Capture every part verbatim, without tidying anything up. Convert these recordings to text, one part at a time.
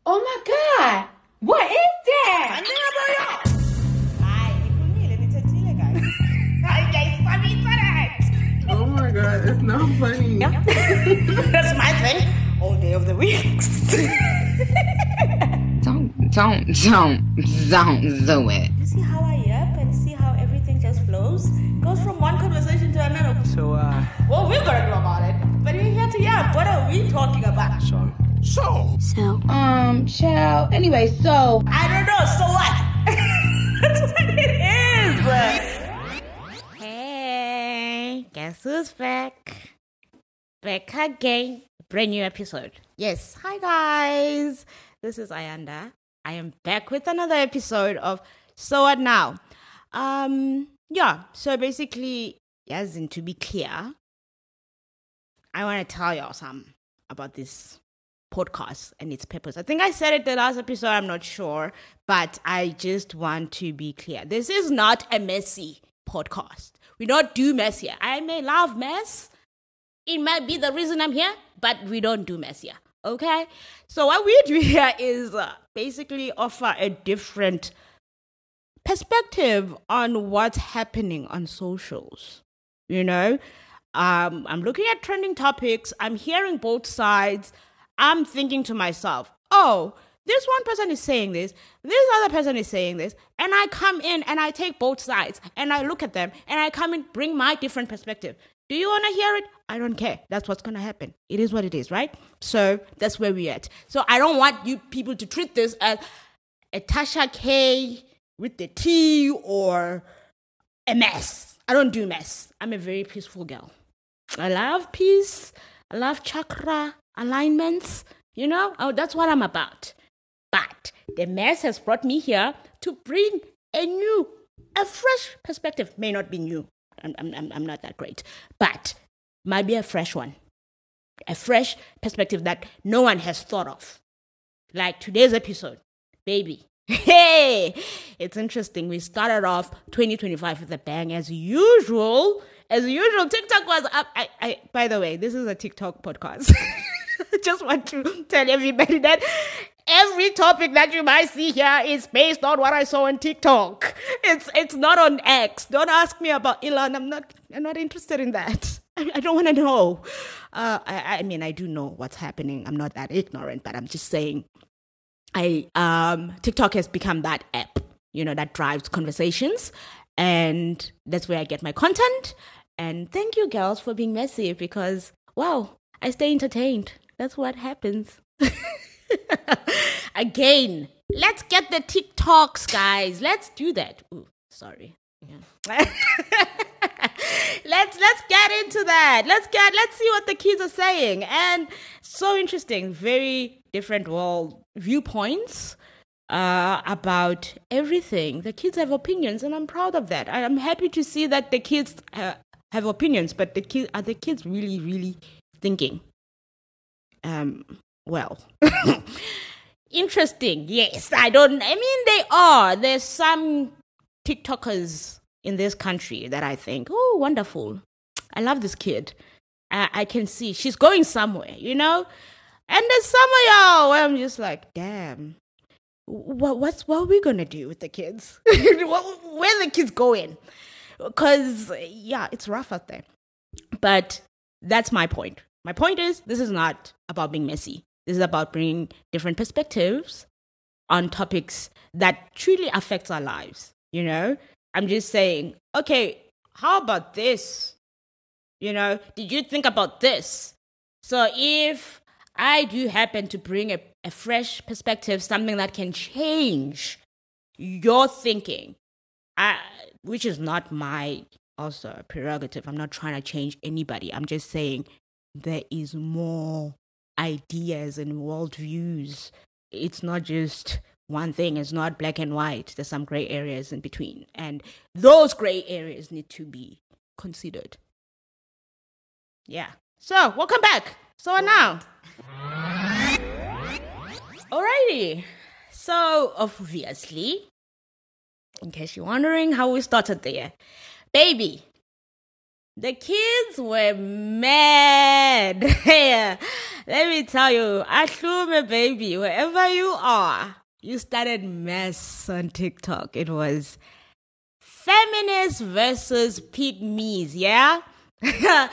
Oh my God. What is that? Oh my God, it's not funny. Yeah. That's my thing. All day of the week. don't, don't, don't, don't do it. You see how I yap and see how everything just flows? Goes from one conversation to another. So, uh... Well, we're gonna do about it. But we're here to yap. What are we talking about? So... So. So. Um, child. Anyway, so. I don't know. So what? That's what it is. Hey, guess who's back? Back again. Brand new episode. Yes. Hi, guys. This is Ayanda. I am back with another episode of So What Now? Um, yeah. So basically, as in to be clear, I want to tell y'all something about this podcast and its purpose. I think I said it the last episode, I'm not sure, but I just want to be clear. This is not a messy podcast. We don't do mess here. I may love mess. It might be the reason I'm here, but we don't do mess here. Okay? So what we do here is uh, basically offer a different perspective on what's happening on socials. You know? Um, I'm looking at trending topics. I'm hearing both sides. I'm thinking to myself, oh, this one person is saying this, this other person is saying this, and I come in and I take both sides and I look at them and I come in, bring my different perspective. Do you want to hear it? I don't care. That's what's going to happen. It is what it is, right? So that's where we're at. So I don't want you people to treat this as a Tasha K with the T or a mess. I don't do mess. I'm a very peaceful girl. I love peace. I love chakra alignments, you know, oh, that's what I'm about. But the mess has brought me here to bring a new, a fresh perspective. May not be new. I'm, I'm, I'm not that great, but might be a fresh one, a fresh perspective that no one has thought of. Like today's episode, baby. Hey, it's interesting. We started off twenty twenty-five with a bang as usual. As usual, TikTok was up. I, I, by the way, this is a TikTok podcast. I just want to tell everybody that every topic that you might see here is based on what I saw on TikTok. It's it's not on X. Don't ask me about Elon. I'm not I'm not interested in that. I, I don't want to know. Uh, I, I mean, I do know what's happening. I'm not that ignorant, but I'm just saying, I um TikTok has become that app, you know, that drives conversations, and that's where I get my content. And thank you, girls, for being messy because wow, I stay entertained. That's what happens. Again, let's get the TikToks, guys. Let's do that. Ooh, sorry. Yeah. let's let's get into that. Let's get let's see what the kids are saying. And so interesting, very different world viewpoints uh, about everything. The kids have opinions, and I'm proud of that. I'm happy to see that the kids uh, have opinions, but the kids are the kids really, really thinking. Um, well, interesting. Yes, I don't, I mean, they are. There's some TikTokers in this country that I think, oh, wonderful. I love this kid. I, I can see she's going somewhere, you know? And there's some of y'all where I'm just like, damn, what, what's, what are we going to do with the kids? Where are the kids going? Because, yeah, it's rough out there. But that's my point. My point is, this is not about being messy. This is about bringing different perspectives on topics that truly affects our lives, you know? I'm just saying, okay, how about this? You know, did you think about this? So if I do happen to bring a, a fresh perspective, something that can change your thinking, I, which is not my also prerogative. I'm not trying to change anybody. I'm just saying, there is more ideas and worldviews. It's not just one thing. It's not black and white. There's some gray areas in between. And those gray areas need to be considered. Yeah. So, welcome back. So now. Alrighty. So, obviously, in case you're wondering how we started there, baby, the kids were mad. Let me tell you, Ahlume baby, wherever you are, you started mess on TikTok. It was feminists versus pygmies, yeah? Ahlume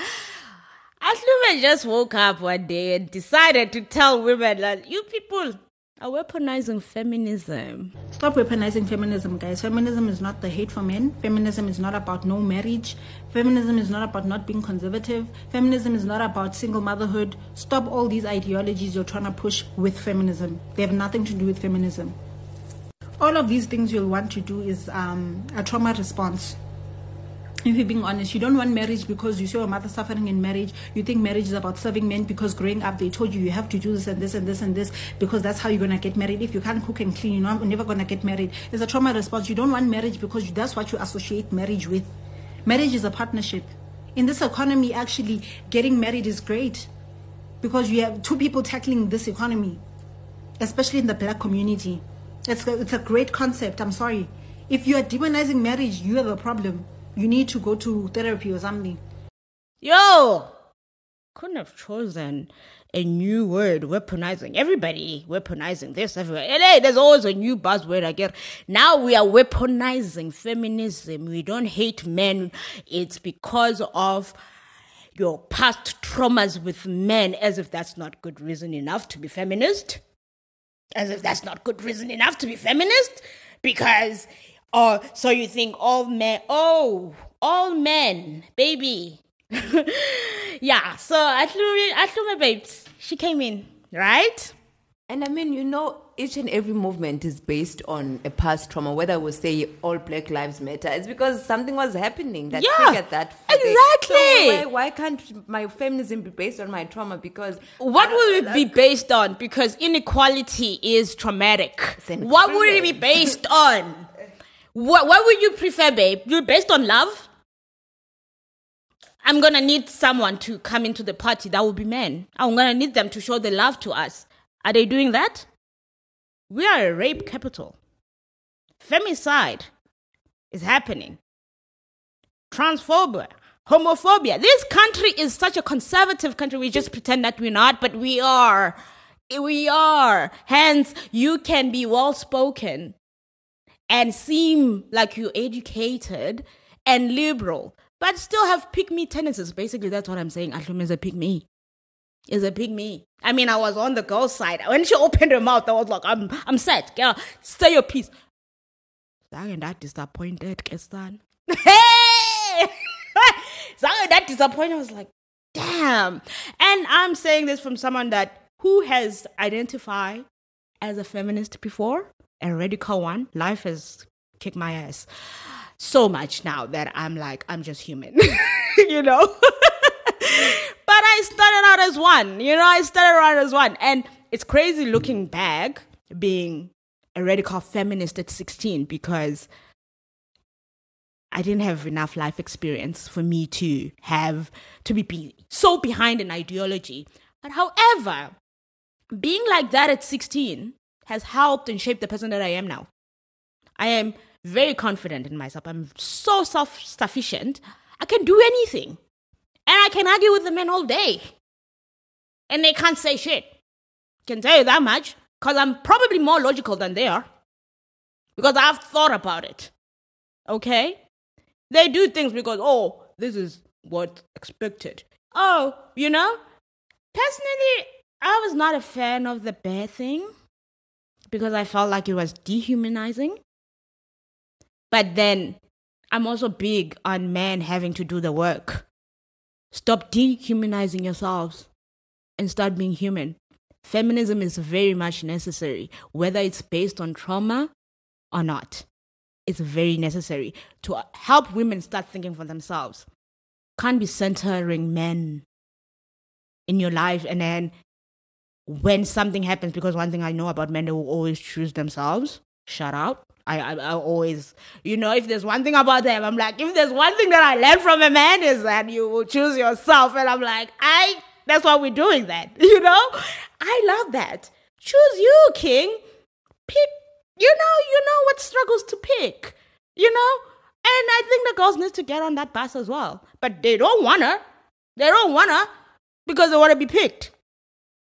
just woke up one day and decided to tell women that you people are weaponizing feminism. Stop weaponizing feminism, guys. Feminism is not the hate for men. Feminism is not about no marriage. Feminism is not about not being conservative. Feminism is not about single motherhood. Stop all these ideologies you're trying to push with feminism. They have nothing to do with feminism. All of these things you'll want to do is um, a trauma response. If you're being honest, you don't want marriage because you saw your mother suffering in marriage. You think marriage is about serving men because growing up they told you you have to do this and this and this and this because that's how you're going to get married. If you can't cook and clean, you're, not, you're never going to get married. It's a trauma response. You don't want marriage because that's what you associate marriage with. Marriage is a partnership. In this economy, actually, getting married is great because you have two people tackling this economy, especially in the black community. It's a, it's a great concept. I'm sorry. If you are demonizing marriage, you have a problem. You need to go to therapy or something. Yo! Couldn't have chosen a new word, weaponizing. Everybody weaponizing this everywhere. L A, there's always a new buzzword I get. Now we are weaponizing feminism. We don't hate men. It's because of your past traumas with men, as if that's not good reason enough to be feminist. As if that's not good reason enough to be feminist. Because... Oh, so you think all men, oh, all men, baby. Yeah, so Ahlume, Ahlume babes, she came in, right? And I mean, you know, each and every movement is based on a past trauma, whether we say all Black Lives Matter. It's because something was happening that yeah, triggered that. Exactly. So why, why can't my feminism be based on my trauma? Because... What will it be based on? Because inequality is traumatic. What would it be based on? What, what would you prefer, babe? You based on love? I'm going to need someone to come into the party. That will be men. I'm going to need them to show the love to us. Are they doing that? We are a rape capital. Femicide is happening. Transphobia, homophobia. This country is such a conservative country. We just pretend that we're not, but we are. We are. Hence, you can be well-spoken and seem like you're educated and liberal, but still have pick-me tendencies. Basically, that's what I'm saying. Ahlume is a pick-me. Is a pick-me. I mean, I was on the girl's side. When she opened her mouth, I was like, I'm I'm set. Girl, say your piece. I'm that disappointed, Kestan. Hey! I'm that disappointed. I was like, damn. And I'm saying this from someone that who has identified as a feminist before. A radical one. Life has kicked my ass so much now that I'm like, I'm just human, you know? But I started out as one, you know, I started out as one. And it's crazy looking back being a radical feminist at sixteen because I didn't have enough life experience for me to have, to be, be so behind an ideology. But however, being like that at sixteen has helped and shaped the person that I am now. I am very confident in myself. I'm so self-sufficient. I can do anything. And I can argue with the men all day. And they can't say shit. Can tell you that much. Because I'm probably more logical than they are. Because I've thought about it. Okay? They do things because, oh, this is what's expected. Oh, you know? Personally, I was not a fan of the bear thing. Because I felt like it was dehumanizing. But then, I'm also big on men having to do the work. Stop dehumanizing yourselves and start being human. Feminism is very much necessary, whether it's based on trauma or not. It's very necessary to help women start thinking for themselves. Can't be centering men in your life and then when something happens, because one thing I know about men, they will always choose themselves. Shout out. I, I I always, you know, if there's one thing about them, I'm like, if there's one thing that I learned from a man is that you will choose yourself. And I'm like, I, that's why we're doing that, you know? I love that. Choose you, king. Pick, you know, you know what struggles to pick, you know? And I think the girls need to get on that bus as well. But they don't wanna. They don't wanna because they want to be picked.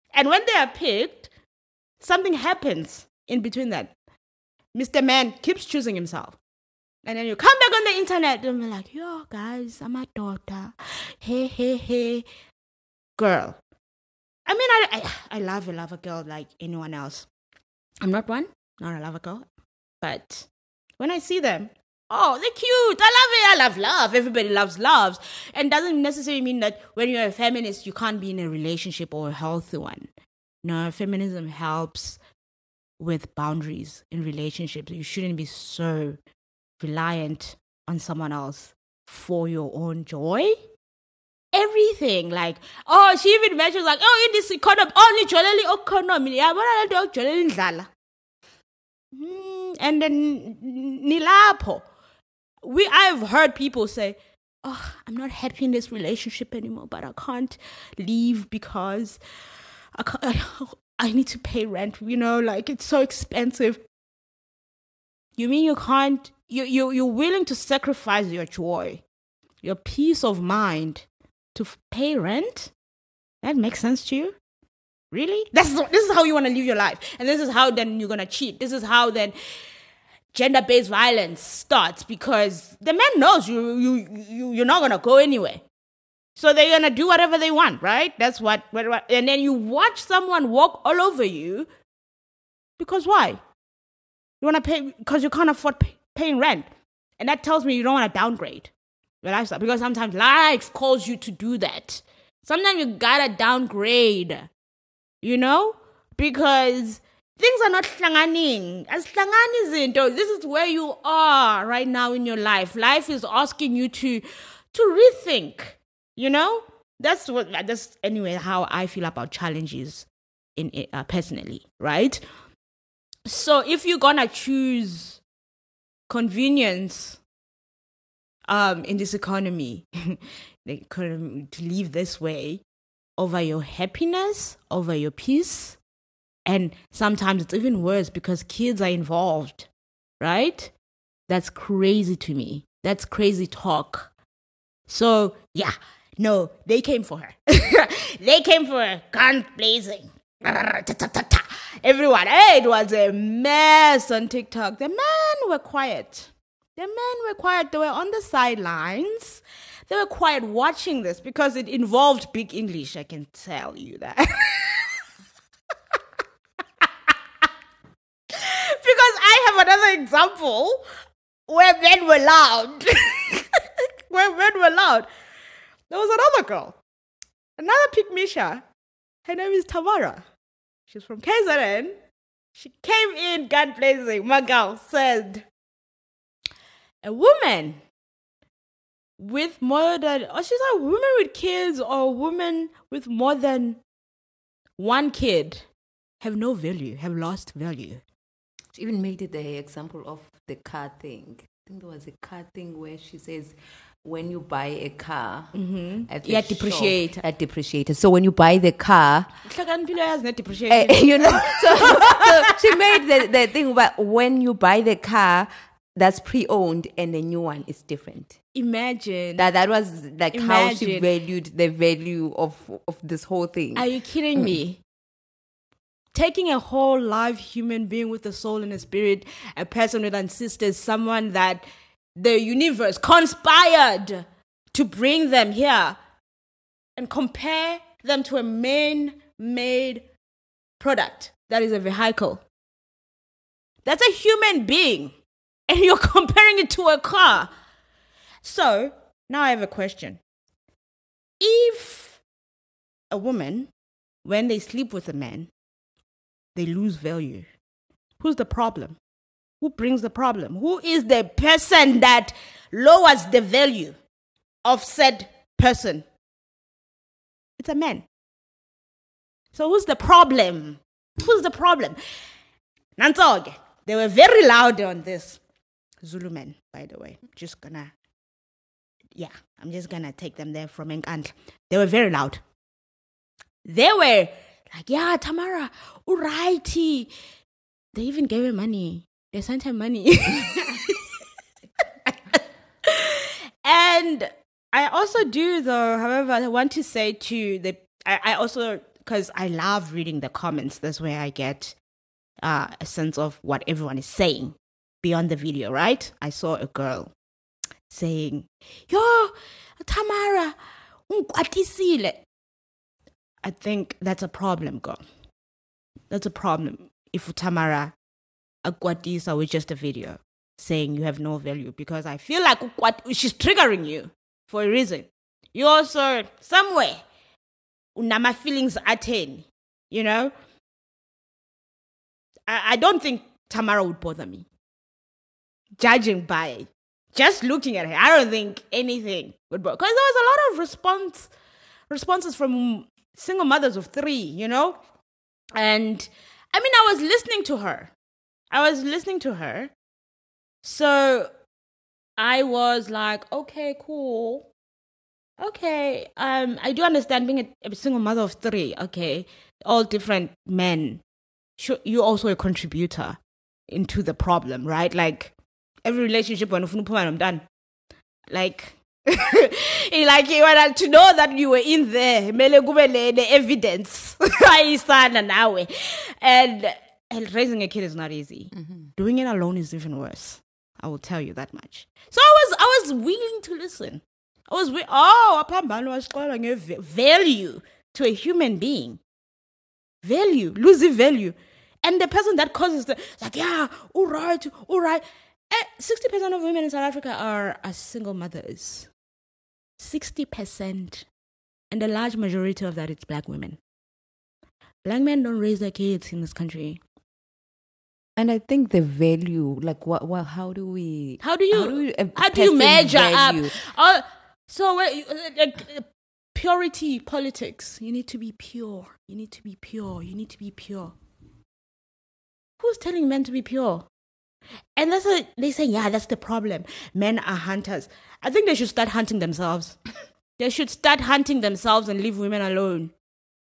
And when they are picked, something happens in between that. Mister Man keeps choosing himself. And then you come back on the internet and be like, yo, guys, I'm a daughter. Hey, hey, hey. Girl. I mean, I, I, I love a lover girl like anyone else. I'm not one, not a lover girl. But when I see them, oh, they're cute. I love it. I love love. Everybody loves love. And doesn't necessarily mean that when you're a feminist, you can't be in a relationship or a healthy one. No, feminism helps with boundaries in relationships. You shouldn't be so reliant on someone else for your own joy. Everything, like, oh, she even mentions like, oh, in this economy, only jolly economy, yeah, but I don't jolly ndlala. And then nilapo, we I've heard people say, oh, I'm not happy in this relationship anymore, but I can't leave because I can't, I need to pay rent. You know, like it's so expensive. You mean you can't? You you you're willing to sacrifice your joy, your peace of mind, to pay rent? That makes sense to you? Really? That's this is how you want to live your life, and this is how then you're gonna cheat. This is how then gender-based violence starts, because the man knows you you you you're not gonna go anywhere, so they're gonna do whatever they want, right? That's what, what, what and then you watch someone walk all over you because why? You want to pay because you can't afford pay, paying rent, and that tells me you don't want to downgrade your lifestyle, because sometimes life calls you to do that. Sometimes you gotta downgrade, you know, because things are not slanganing. As slangani zinto, this is where you are right now in your life. Life is asking you to to rethink, you know. That's what. That's anyway how I feel about challenges in uh, personally, right? So if you're gonna choose convenience um, in this economy, the economy, to live this way over your happiness, over your peace, and sometimes it's even worse because kids are involved, right? That's crazy to me. That's crazy talk. So yeah, no, they came for her. They came for her, guns blazing. Everyone, hey, it was a mess on TikTok. The men were quiet. The men were quiet. They were on the sidelines. They were quiet watching this because it involved big English. I can tell you that. Because I have another example where men were loud. Where men were loud. There was another girl. Another Pygmisha. Her name is Tamara. She's from K Z N. She came in gun blazing. My girl said, a woman with more than, or she's a woman with kids, or a woman with more than one kid have no value, have lost value. She even made it the example of the car thing. I think there was a car thing where she says, when you buy a car, mm-hmm. at the yeah, depreciate. At depreciated. So when you buy the car, uh, you know, so, so she made the, the thing about when you buy the car that's pre-owned and the new one is different. Imagine that that was like Imagine. how she valued the value of of this whole thing. Are you kidding mm. me? Taking a whole live human being with a soul and a spirit, a person with ancestors, someone that the universe conspired to bring them here, and compare them to a man-made product that is a vehicle. That's a human being, and you're comparing it to a car. So, now I have a question. If a woman, when they sleep with a man, they lose value, who's the problem? Who brings the problem? Who is the person that lowers the value of said person? It's a man. So who's the problem? Who's the problem? Nanzoge, they were very loud on this. Zulu men, by the way. Just gonna, yeah, I'm just gonna take them there from Nkandla. They were very loud. They were like, yeah, Tamara, alrighty. They even gave her money. They sent her money. And I also do, though, however, I want to say to the, I, I also because I love reading the comments. That's where I get uh, a sense of what everyone is saying beyond the video, right? I saw a girl saying, "Yo, Tamara, ungkwatisile." I think that's a problem, girl. That's a problem. If Tamara akwatisa with just a video saying you have no value, because I feel like she's triggering you for a reason. You also somewhere unama feelings attain, you know. I, I don't think Tamara would bother me. Judging by just looking at her, I don't think anything would bother. Because there was a lot of response responses from single mothers of three, you know. And I mean, I was listening to her. I was listening to her. So I was like, okay, cool. Okay, um, I do understand being a, a single mother of three. Okay, all different men. Sure, you're also a contributor into the problem, right? Like every relationship, when I'm done, like, like you want to know that you were in there. The evidence, and and raising a kid is not easy. Mm-hmm. Doing it alone is even worse. I will tell you that much. So I was, I was willing to listen. I was, wi- oh, apambano was calling a value to a human being. Value, losing value. And the person that causes the, like, yeah, all right, all right. sixty percent of women in South Africa are, are single mothers. sixty percent. And the large majority of that is black women. Black men don't raise their kids in this country. And I think the value, like, what, what how do we... How do you, how do, we, uh, how do you measure value? up? Uh, so, uh, like, uh, purity politics. You need to be pure. You need to be pure. You need to be pure. Who's telling men to be pure? And that's what they say, yeah, that's the problem. Men are hunters. I think they should start hunting themselves. They should start hunting themselves and leave women alone.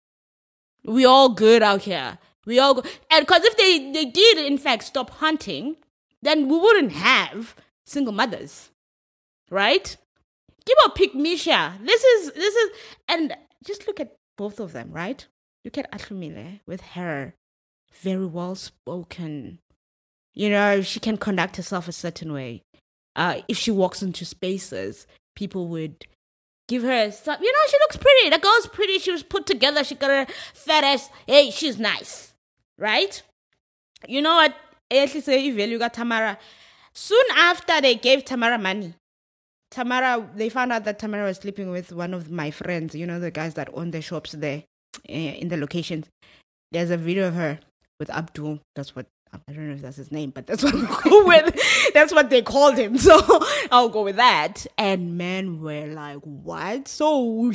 We all good out here. We all go. And because if they, they did, in fact, stop hunting, then we wouldn't have single mothers. Right? Give up pick Misha. This is, this is, and just look at both of them, right? Look at Atlumile with her very well spoken. You know, she can conduct herself a certain way. Uh, if she walks into spaces, people would give her some, you know, she looks pretty. The girl's pretty. She was put together. She got a fat ass. Hey, she's nice. Right? You know what? I actually say you got Tamara. Soon after they gave Tamara money, Tamara, they found out that Tamara was sleeping with one of my friends, you know, the guys that own the shops there in the locations. There's a video of her with Abdul. That's what, I don't know if that's his name, but that's what I'm going with. That's what they called him. So I'll go with that. And men were like, what? So,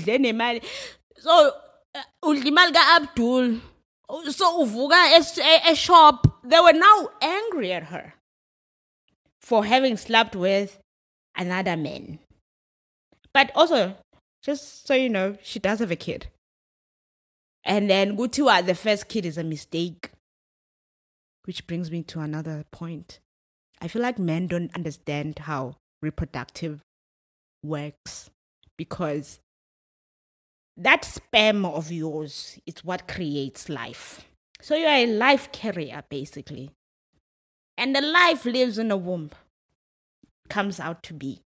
so, Uldimalga Abdul. So, Uvuga, a shop. They were now angry at her for having slept with another man. But also, just so you know, she does have a kid. And then Gutiwa, the first kid, is a mistake. Which brings me to another point. I feel like men don't understand how reproductive works, because that sperm of yours is what creates life. So you're a life carrier, basically. And the life lives in a womb, comes out to be.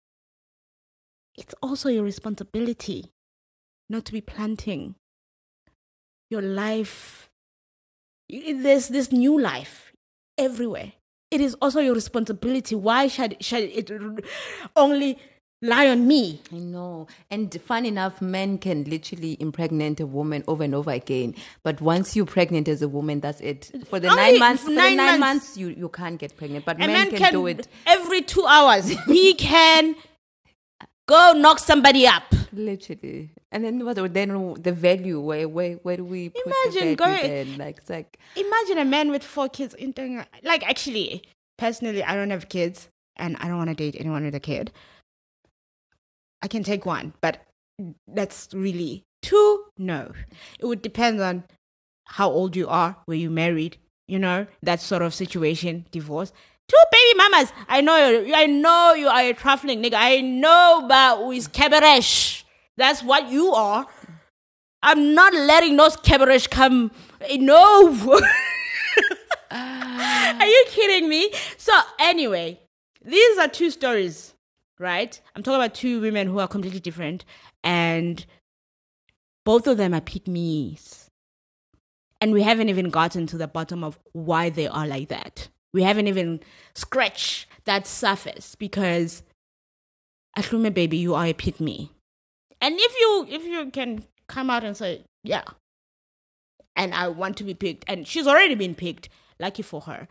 It's also your responsibility not to be planting your life. There's this new life everywhere. It is also your responsibility. Why should, should it only lie on me? I know. And fun enough, men can literally impregnate a woman over and over again. But once you're pregnant as a woman, that's it. For the Only nine months, for nine the nine months. months, you, you can't get pregnant. But A men man can, can do it every two hours. He can go knock somebody up. literally. And then what? Then the value. Where where where do we put Imagine the value going- then? Like it's like Imagine a man with four kids. In like, actually, personally, I don't have kids, and I don't want to date anyone with a kid. I can take one, but that's really two. No, it would depend on how old you are, were you married, you know, that sort of situation, divorce. Two baby mamas. I know you. I know you are a traveling nigga. I know, but with cabaret. That's what you are. I'm not letting those cabarets come. No. Are you kidding me? So anyway, these are two stories, right? I'm talking about two women who are completely different, and both of them are pick-me's. And we haven't even gotten to the bottom of why they are like that. We haven't even scratched that surface, because Ahlume, baby, you are a pick-me. And if you if you can come out and say, yeah, and I want to be picked, and she's already been picked, lucky for her.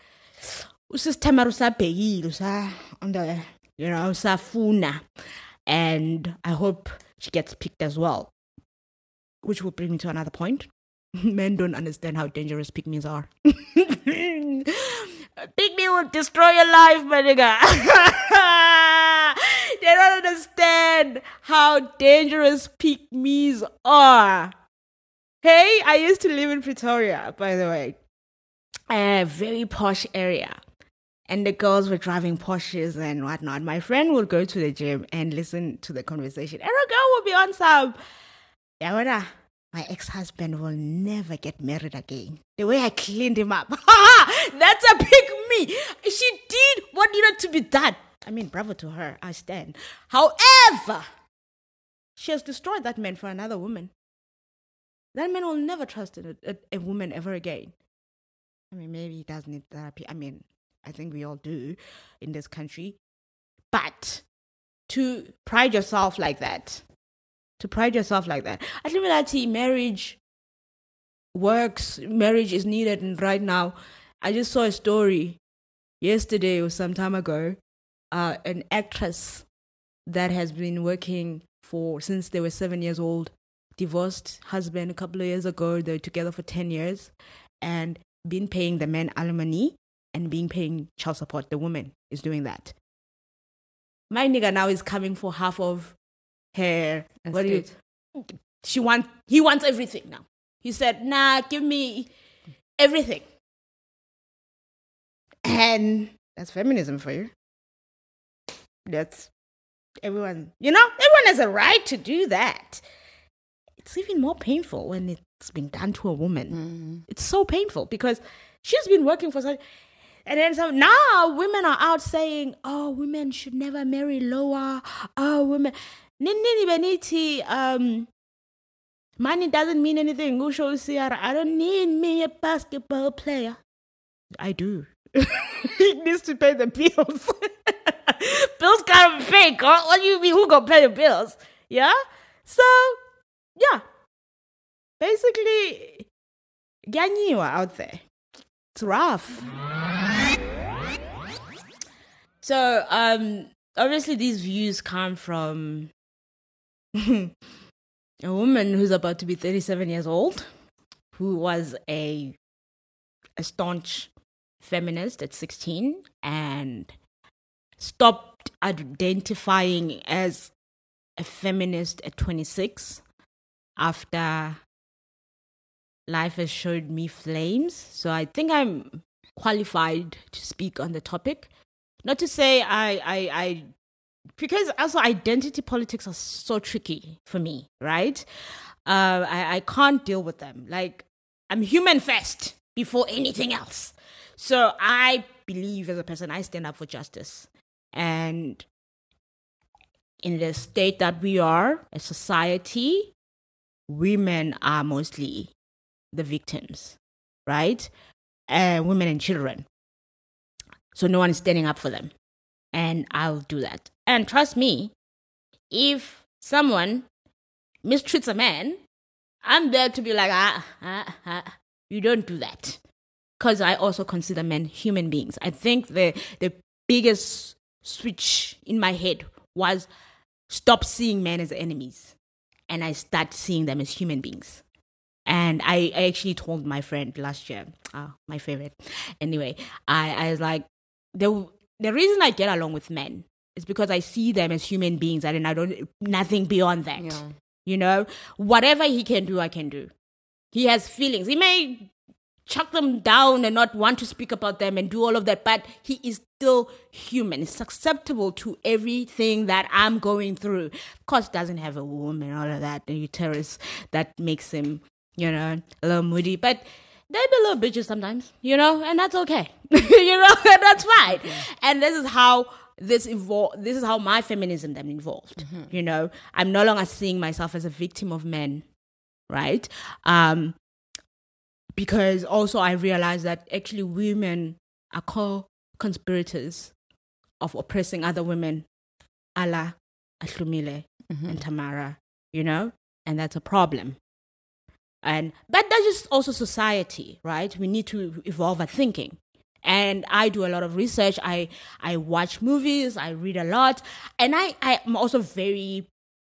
On the, you know, Safuna. And I hope she gets picked as well. Which will bring me to another point. Men don't understand how dangerous pick-me's are. Pick-me will destroy your life, my nigga. They don't understand how dangerous pick-me's are. Hey, I used to live in Pretoria, by the way. A very posh area. And the girls were driving Porsches and whatnot. My friend would go to the gym and listen to the conversation. And a girl would be on some, yeah, my ex-husband will never get married again. The way I cleaned him up. That's a pick-me. She did what needed to be done. I mean, bravo to her. I stand. However, she has destroyed that man for another woman. That man will never trust a, a, a woman ever again. I mean, maybe he does need therapy. I mean, I think we all do in this country. But to pride yourself like that, to pride yourself like that. I think that marriage works, marriage is needed. And right now, I just saw a story yesterday or some time ago, uh, an actress that has been working for, since they were seven years old, divorced husband a couple of years ago. They're together for ten years and been paying the man alimony and being paying child support. The woman is doing that. My nigga now is coming for half of her. What do you, she want? He wants everything now. He said, "Nah, give me everything." And that's feminism for you. That's everyone. You know, everyone has a right to do that. It's even more painful when it's been done to a woman. Mm-hmm. It's so painful because she's been working for such. And then so now women are out saying, "Oh, women should never marry lower. Oh, women, nini beniti. Um, money doesn't mean anything. I don't need me a basketball player. I do. He needs to pay the bills. Bills gotta be paid. Girl. What do you mean? Who gonna pay the bills? Yeah. So yeah, basically, ganyiwa out there. It's rough. So, um, obviously these views come from a woman who's about to be thirty-seven years old, who was a a staunch feminist at sixteen and stopped identifying as a feminist at twenty-six after life has showed me flames. So I think I'm qualified to speak on the topic. Not to say I, I, I, because also identity politics are so tricky for me, right? Uh, I, I can't deal with them. Like, I'm human first before anything else. So I believe as a person, I stand up for justice. And in the state that we are, a society, women are mostly the victims, right? Uh, women and children. So no one is standing up for them. And I'll do that. And trust me, if someone mistreats a man, I'm there to be like, ah, ah, ah. You don't do that. Because I also consider men human beings. I think the the biggest switch in my head was stop seeing men as enemies. And I start seeing them as human beings. And I, I actually told my friend last year, oh, my favorite. Anyway, I, I was like, the the reason I get along with men is because I see them as human beings and I don't, nothing beyond that. Yeah. You know, whatever he can do, I can do. He has feelings. He may chuck them down and not want to speak about them and do all of that, but he is still human. He's susceptible to everything that I'm going through. Of course, doesn't have a womb and all of that, the uterus that makes him, you know, a little moody, but they be little bitches sometimes, you know, and that's okay. You know, and that's fine. Mm-hmm. And this is how this evolved. This is how my feminism then evolved. Mm-hmm. You know, I'm no longer seeing myself as a victim of men, right? Um, because also I realized that actually women are co-conspirators of oppressing other women, a la Ahlumile mm-hmm. and Tamara, you know, and that's a problem. And but that's just also society, right? We need to evolve our thinking. And I do a lot of research. I I watch movies. I read a lot. And I, I am also very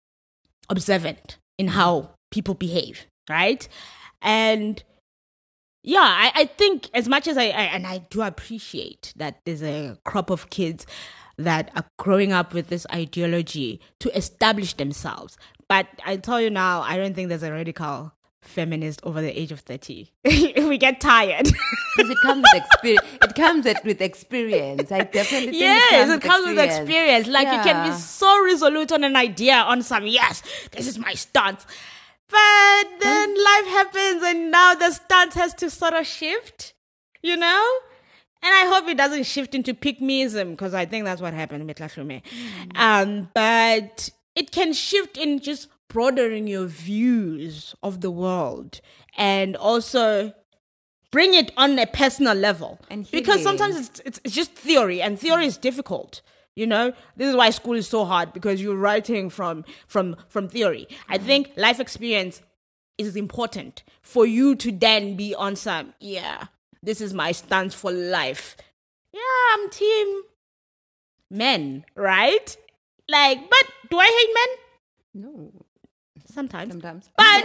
observant in how people behave, right? And yeah, I, I think as much as I, I, and I do appreciate that there's a crop of kids that are growing up with this ideology to establish themselves. But I tell you now, I don't think there's a radical feminist over the age of thirty. We get tired because it comes with experience. It comes with experience. I definitely think yes, it comes, it with, comes experience. with experience. Like yeah. you can be so resolute on an idea, on some yes, this is my stance, but then mm. life happens, and now the stance has to sort of shift, you know. And I hope it doesn't shift into pick-meism, because I think that's what happened with Lahlume. Mm. Um, but it can shift in just broadening your views of the world and also bring it on a personal level. And because sometimes it's, it's it's just theory, and theory is difficult. You know, this is why school is so hard, because you're writing from from from theory. I think life experience is important for you to then be on some, yeah, this is my stance for life. Yeah, I'm team men, right? Like, but do I hate men? No. Sometimes. Sometimes. But,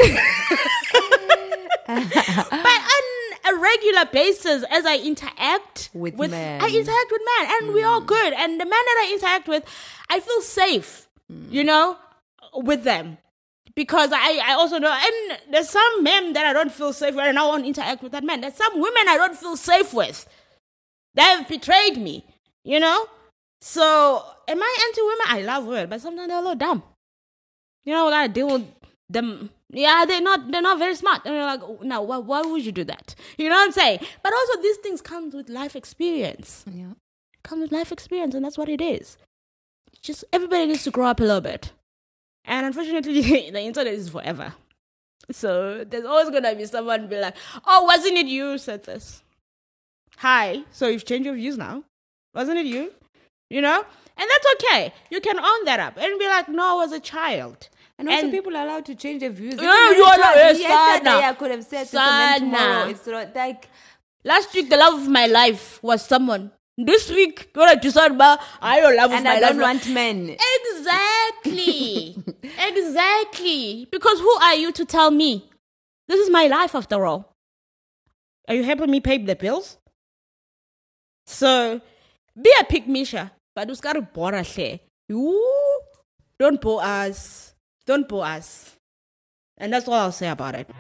but on a regular basis, as I interact with, with men, I interact with men, and mm. we're all good. And the men that I interact with, I feel safe, mm. you know, with them. Because I, I also know, and there's some men that I don't feel safe with, and I won't interact with that man. There's some women I don't feel safe with. They have betrayed me, you know? So, am I anti-women? I love women, but sometimes they're a little dumb. You know, I deal with them. Yeah, they're not they're not very smart. And you're like, oh, no, why, why would you do that? You know what I'm saying? But also, these things come with life experience. Yeah. Come with life experience, and that's what it is. Just everybody needs to grow up a little bit. And unfortunately, the internet is forever. So there's always going to be someone be like, oh, wasn't it you who said this? Hi, so you've changed your views now. Wasn't it you? You know? And that's okay. You can own that up and be like, no, I was a child. And also, and people are allowed to change their views. No, you are not. Yesterday, I could have said this, and then tomorrow it's not like. Last week, the love of my life was someone. This week, when I decide about, I don't love and my I don't life. want men. Exactly. Exactly. Because who are you to tell me? This is my life, after all. Are you helping me pay the bills? So, be a pick-misha. But it's got to bore us. You don't bore us. Don't bore us. And that's all I'll say about it.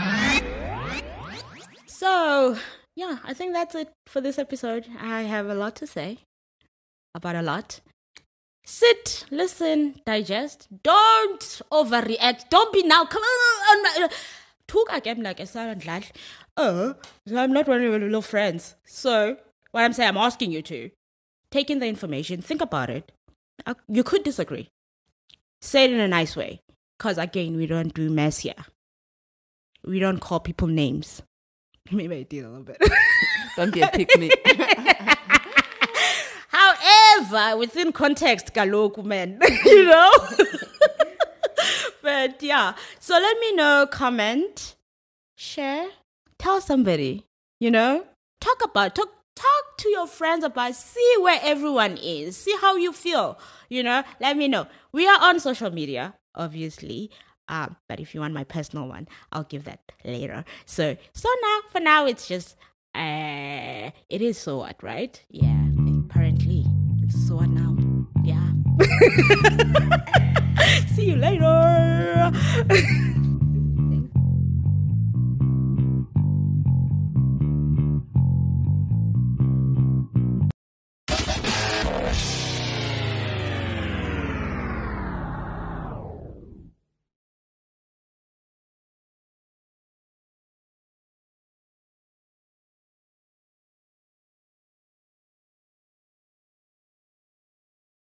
So, yeah, I think that's it for this episode. I have a lot to say about a lot. Sit, listen, digest. Don't overreact. Don't be now. Come on. Talk again like a silent lad. Oh, I'm not one of your little friends. So, what I'm saying, I'm asking you to take in the information, think about it. You could disagree. Say it in a nice way. Because, again, we don't do mess here. We don't call people names. Maybe I did a little bit. Don't be a pick-me. However, within context, kaloku, man. You know? But, yeah. So, let me know, comment, share, tell somebody, you know? Talk about, talk Talk to your friends about, see where everyone is, see how you feel, you know, let me know. We are on social media, obviously, uh, but if you want my personal one, I'll give that later. So, so now, for now, it's just, uh, it is so what, right? Yeah, apparently, it's so what now, yeah. See you later.